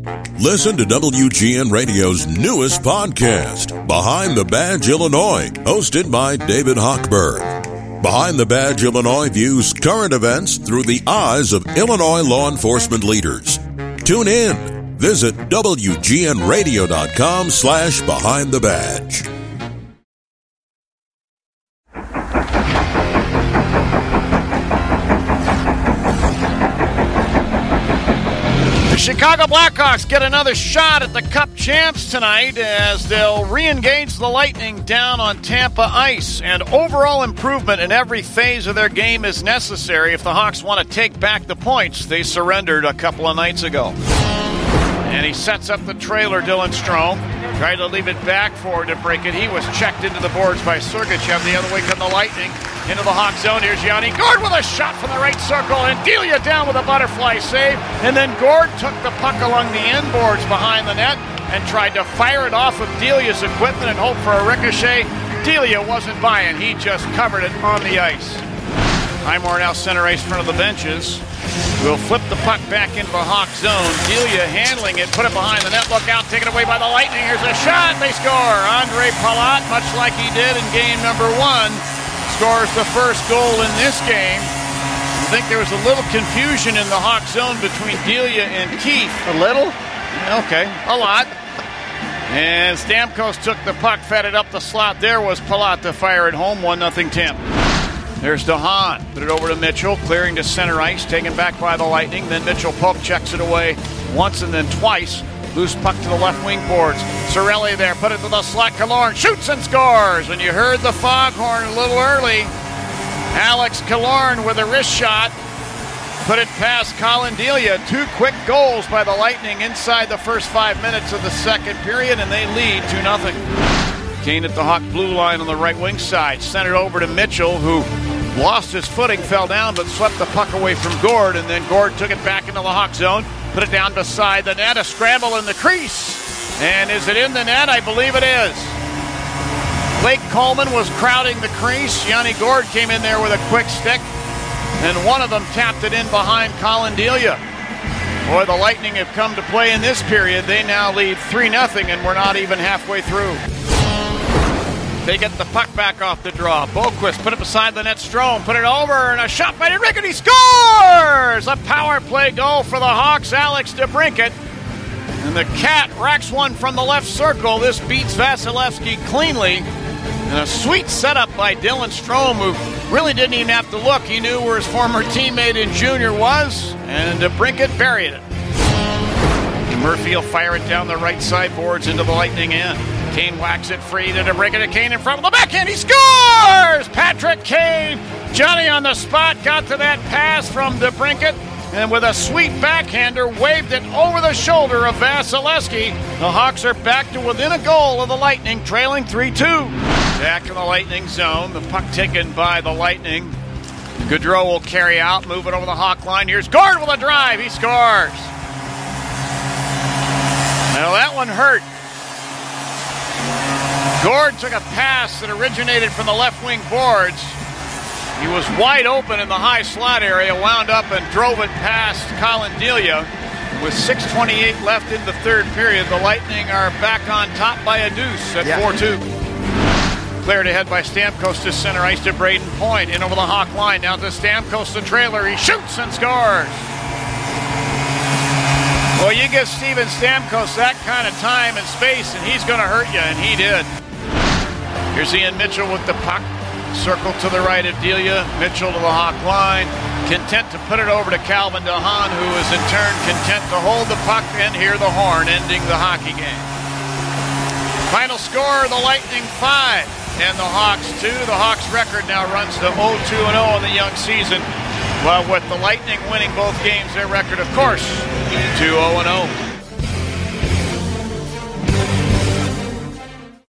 Listen to WGN Radio's newest podcast, Behind the Badge Illinois, hosted by David Hochberg. Behind the Badge Illinois views current events through the eyes of Illinois law enforcement leaders. Tune in. Visit WGNRadio.com/Behind the Badge. Chicago Blackhawks get another shot at the Cup champs tonight as they'll re-engage the Lightning down on Tampa ice. And overall improvement in every phase of their game is necessary if the Hawks want to take back the points they surrendered a couple of nights ago. And he sets up the trailer, Dylan Strome. Tried to leave it back for to break it. He was checked into the boards by Sergachev. The other way come the Lightning. Into the Hawk zone. Here's Yanni Gourde with a shot from the right circle. And Delia down with a butterfly save. And then Gourde took the puck along the end boards behind the net and tried to fire it off of Delia's equipment and hope for a ricochet. Delia wasn't buying. He just covered it on the ice. Highmore now center ice in front of the benches. Will flip the puck back into the Hawk zone. Delia handling it, put it behind the net. Look out, taken away by the Lightning. Here's a shot. They score. Andre Palat, much like he did in game number 1, scores the first goal in this game. I think there was a little confusion in the Hawk zone between Delia and Keith. A little? Okay, a lot. And Stamkos took the puck, fed it up the slot. There was Palat to fire it home, 1-0 Tampa. There's DeHaan. Put it over to Mitchell, clearing to center ice, taken back by the Lightning. Then Mitchell poke checks it away once and then twice. Loose puck to the left wing boards. Cirelli there, put it to the slot. Killorn shoots and scores. And you heard the foghorn a little early. Alex Killorn with a wrist shot. Put it past Colin Delia. 2 quick goals by the Lightning inside the first 5 minutes of the second period, and they lead 2-0. Kane at the Hawk blue line on the right wing side. Sent it over to Mitchell, who lost his footing, fell down, but swept the puck away from Gourde. And then Gourde took it back into the Hawk zone. Put it down beside the net. A scramble in the crease. And is it in the net? I believe it is. Blake Coleman was crowding the crease. Yanni Gourde came in there with a quick stick. And one of them tapped it in behind Colin Delia. Boy, the Lightning have come to play in this period. They now lead 3-0, and we're not even halfway through. They get the puck back off the draw. Boquist put it beside the net. Strome put it over, and a shot by DeBrincat. He scores! A power play goal for the Hawks. Alex DeBrincat. And the Cat racks one from the left circle. This beats Vasilevsky cleanly. And a sweet setup by Dylan Strome, who really didn't even have to look. He knew where his former teammate in junior was, and DeBrincat buried it. And Murphy will fire it down the right side boards into the Lightning end. Kane whacks it free to DeBrincat. Kane in front of the backhand. He scores! Patrick Kane. Johnny on the spot. Got to that pass from DeBrincat. And with a sweet backhander, waved it over the shoulder of Vasilevsky. The Hawks are back to within a goal of the Lightning, trailing 3-2. Back in the Lightning zone. The puck taken by the Lightning. Gaudreau will carry out. Move it over the Hawk line. Here's Gourde with a drive. He scores. Now that one hurt. Gourde took a pass that originated from the left wing boards. He was wide open in the high slot area, wound up and drove it past Colin Delia. With 6:28 left in the third period, the Lightning are back on top by a deuce at 4-2. Cleared ahead by Stamkos to center ice to Braden Point. In over the Hawk line, now to Stamkos, the trailer. He shoots and scores. Well, you give Steven Stamkos that kind of time and space, and he's going to hurt you, and he did. Here's Ian Mitchell with the puck. Circle to the right of Delia. Mitchell to the Hawk line. Content to put it over to Calvin DeHaan, who is in turn content to hold the puck and hear the horn, ending the hockey game. Final score, the Lightning 5 and the Hawks 2. The Hawks record now runs to 0-2-0 in the young season. Well, with the Lightning winning both games, their record, of course, 2-0-0.